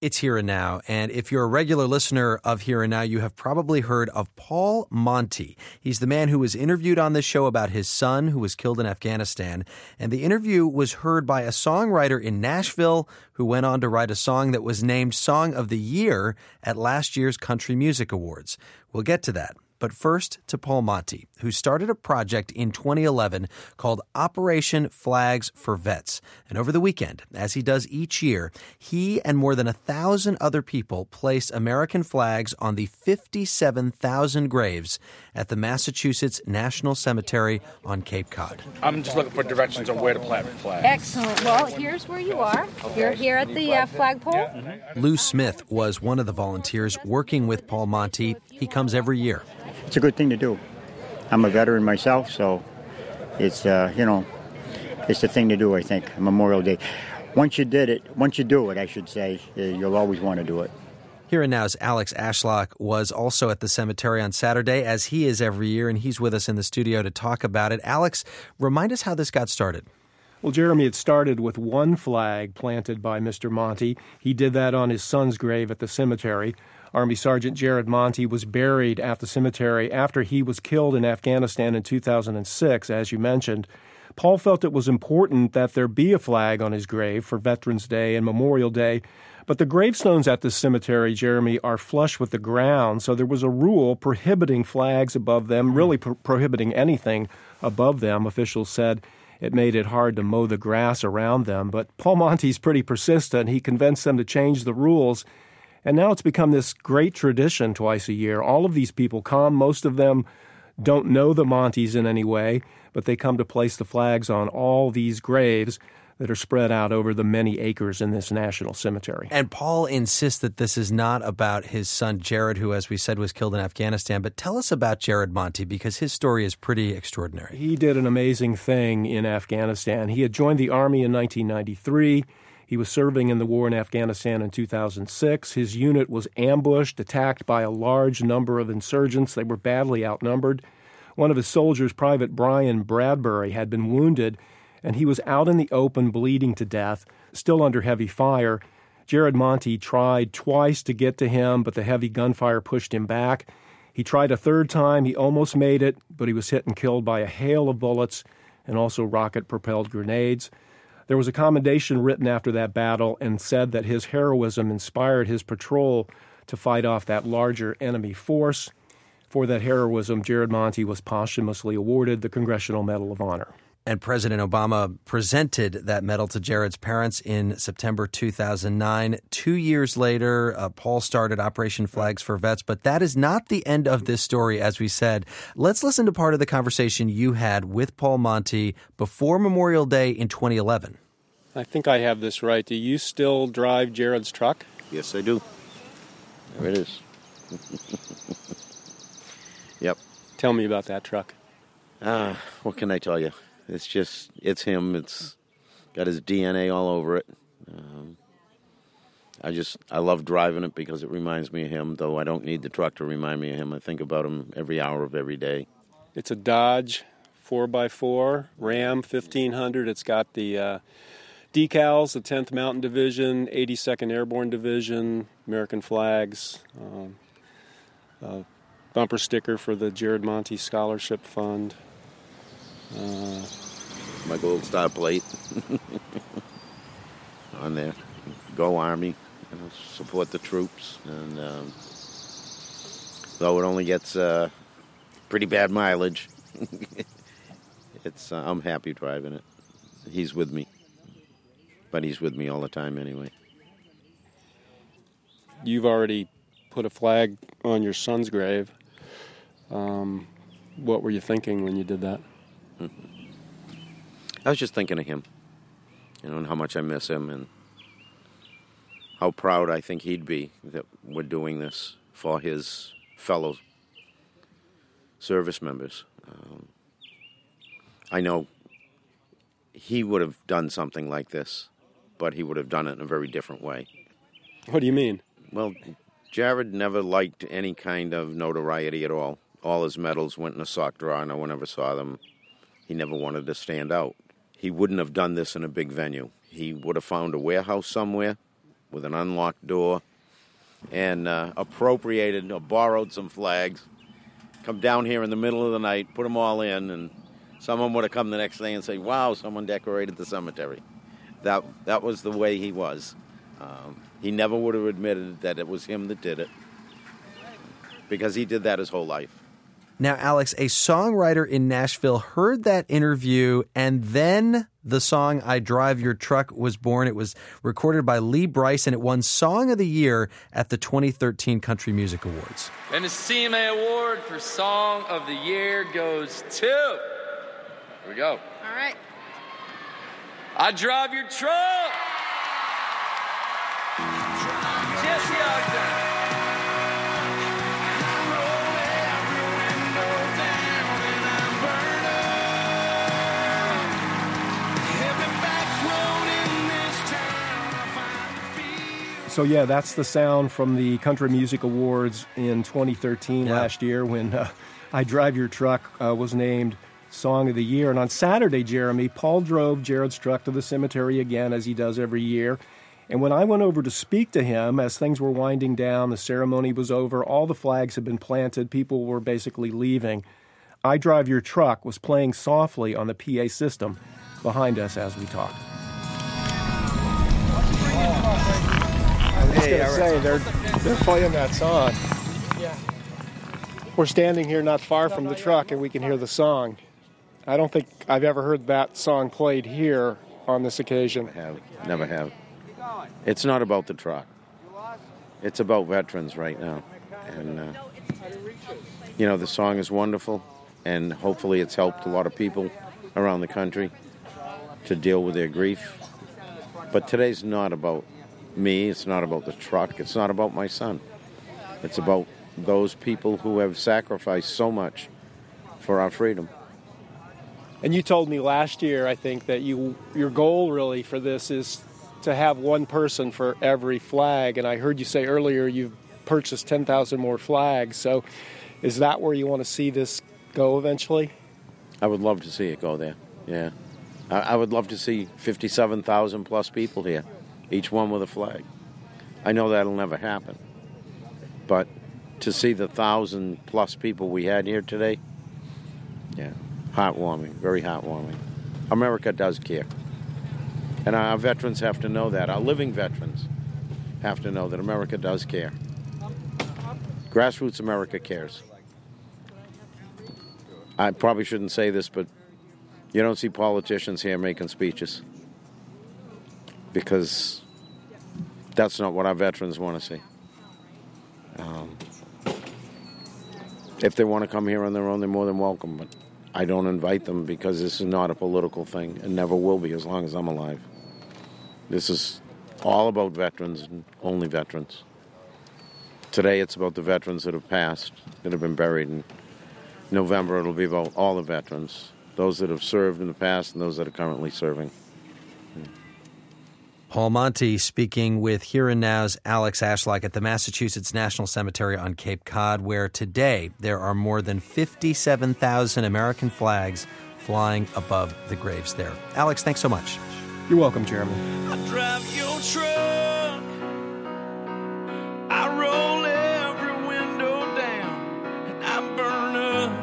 It's Here and Now, and if you're a regular listener of Here and Now, you have probably heard of Paul Monty. He's the man who was interviewed on this show about his son who was killed in Afghanistan, and the interview was heard by a songwriter in Nashville who went on to write a song that was named Song of the Year at last year's Country Music Awards. We'll get to that. But first to Paul Monty, who started a project in 2011 called Operation Flags for Vets. And over the weekend, as he does each year, he and more than 1,000 other people placed American flags on the 57,000 graves at the Massachusetts National Cemetery on Cape Cod. I'm just looking for directions on where to plant flags. Excellent. Well, here's where you are. You're here at the flagpole. Yeah. Mm-hmm. Lou Smith was one of the volunteers working with Paul Monty. He comes every year. It's a good thing to do. I'm a veteran myself, so it's, it's the thing to do, I think, Memorial Day. Once you do it, I should say, you'll always want to do it. Here and Now's Alex Ashlock was also at the cemetery on Saturday, as he is every year, and he's with us in the studio to talk about it. Alex, remind us how this got started. Well, Jeremy, it started with one flag planted by Mr. Monty. He did that on his son's grave at the cemetery. Army Sergeant Jared Monty was buried at the cemetery after he was killed in Afghanistan in 2006, as you mentioned. Paul felt it was important that there be a flag on his grave for Veterans Day and Memorial Day, but the gravestones at the cemetery, Jeremy, are flush with the ground, so there was a rule prohibiting flags above them, really prohibiting anything above them. Officials said it made it hard to mow the grass around them, but Paul Monty's pretty persistent. He convinced them to change the rules. And now it's become this great tradition twice a year. All of these people come. Most of them don't know the Montys in any way, but they come to place the flags on all these graves that are spread out over the many acres in this national cemetery. And Paul insists that this is not about his son Jared, who, as we said, was killed in Afghanistan. But tell us about Jared Monty, because his story is pretty extraordinary. He did an amazing thing in Afghanistan. He had joined the Army in 1993. He was serving in the war in Afghanistan in 2006. His unit was ambushed, attacked by a large number of insurgents. They were badly outnumbered. One of his soldiers, Private Brian Bradbury, had been wounded, and he was out in the open, bleeding to death, still under heavy fire. Jared Monty tried twice to get to him, but the heavy gunfire pushed him back. He tried a third time. He almost made it, but he was hit and killed by a hail of bullets and also rocket-propelled grenades. There was a commendation written after that battle and said that his heroism inspired his patrol to fight off that larger enemy force. For that heroism, Jared Monty was posthumously awarded the Congressional Medal of Honor. And President Obama presented that medal to Jared's parents in September 2009. 2 years later, Paul started Operation Flags for Vets, but that is not the end of this story, as we said. Let's listen to part of the conversation you had with Paul Monty before Memorial Day in 2011. I think I have this right. Do you still drive Jared's truck? Yes, I do. There it is. Yep. Tell me about that truck. What can I tell you? It's him. It's got his DNA all over it. I love driving it because it reminds me of him, though I don't need the truck to remind me of him. I think about him every hour of every day. It's a Dodge 4x4 Ram 1500. It's got the decals, the 10th Mountain Division, 82nd Airborne Division, American flags, bumper sticker for the Jared Monty Scholarship Fund. My gold star plate on there. Go Army, support the troops. And though it only gets pretty bad mileage, I'm happy driving it. He's with me. But he's with me all the time anyway. You've already put a flag on your son's grave. What were you thinking when you did that? I was just thinking of him, and how much I miss him, and how proud I think he'd be that we're doing this for his fellow service members. I know he would have done something like this, but he would have done it in a very different way. What do you mean? Well, Jared never liked any kind of notoriety at all. All his medals went in a sock drawer. No one ever saw them. He never wanted to stand out. He wouldn't have done this in a big venue. He would have found a warehouse somewhere with an unlocked door and appropriated or borrowed some flags, come down here in the middle of the night, put them all in, and someone would have come the next day and say, wow, someone decorated the cemetery. That was the way he was. He never would have admitted that it was him that did it, because he did that his whole life. Now, Alex, a songwriter in Nashville heard that interview, and then the song I Drive Your Truck was born. It was recorded by Lee Brice, and it won Song of the Year at the 2013 Country Music Awards. And the CMA Award for Song of the Year goes to... Here we go. All right. I Drive Your Truck! Jesse Ogden. So, yeah, that's the sound from the Country Music Awards in 2013 last year when I Drive Your Truck was named Song of the Year. And on Saturday, Jeremy, Paul drove Jared's truck to the cemetery again, as he does every year. And when I went over to speak to him, as things were winding down, the ceremony was over, all the flags had been planted, people were basically leaving, I Drive Your Truck was playing softly on the PA system behind us as we talked. I was going to say, they're playing that song. Yeah. We're standing here not far from the truck, and we can hear the song. I don't think I've ever heard that song played here on this occasion. Never have. It's not about the truck. It's about veterans right now. And, the song is wonderful, and hopefully it's helped a lot of people around the country to deal with their grief. But today's not about me, it's not about the truck, it's not about my son. It's about those people who have sacrificed so much for our freedom. And you told me last year, I think, that your goal really for this is to have one person for every flag. And I heard you say earlier you've purchased 10,000 more flags. So is that where you want to see this go eventually? I would love to see it go there, yeah. I would love to see 57,000 plus people here, each one with a flag. I know that'll never happen. But to see the 1,000 plus people we had here today, yeah, heartwarming, very heartwarming. America does care. And our veterans have to know that. Our living veterans have to know that America does care. Grassroots America cares. I probably shouldn't say this, but you don't see politicians here making speeches, because that's not what our veterans want to see. If they want to come here on their own, they're more than welcome, but I don't invite them, because this is not a political thing and never will be as long as I'm alive. This is all about veterans and only veterans. Today it's about the veterans that have passed, that have been buried. In November it'll be about all the veterans, those that have served in the past and those that are currently serving. Paul Monty speaking with Here and Now's Alex Ashlock at the Massachusetts National Cemetery on Cape Cod, where today there are more than 57,000 American flags flying above the graves there. Alex, thanks so much. You're welcome, Jeremy. I drive your truck. I roll every window down, and I burn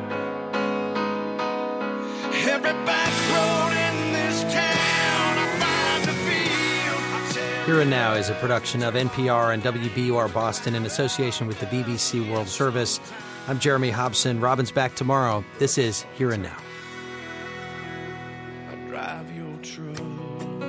up every back road in this town. I find a field. Here and Now is a production of NPR and WBUR Boston in association with the BBC World Service. I'm Jeremy Hobson. Robin's back tomorrow. This is Here and Now. I drive your truck.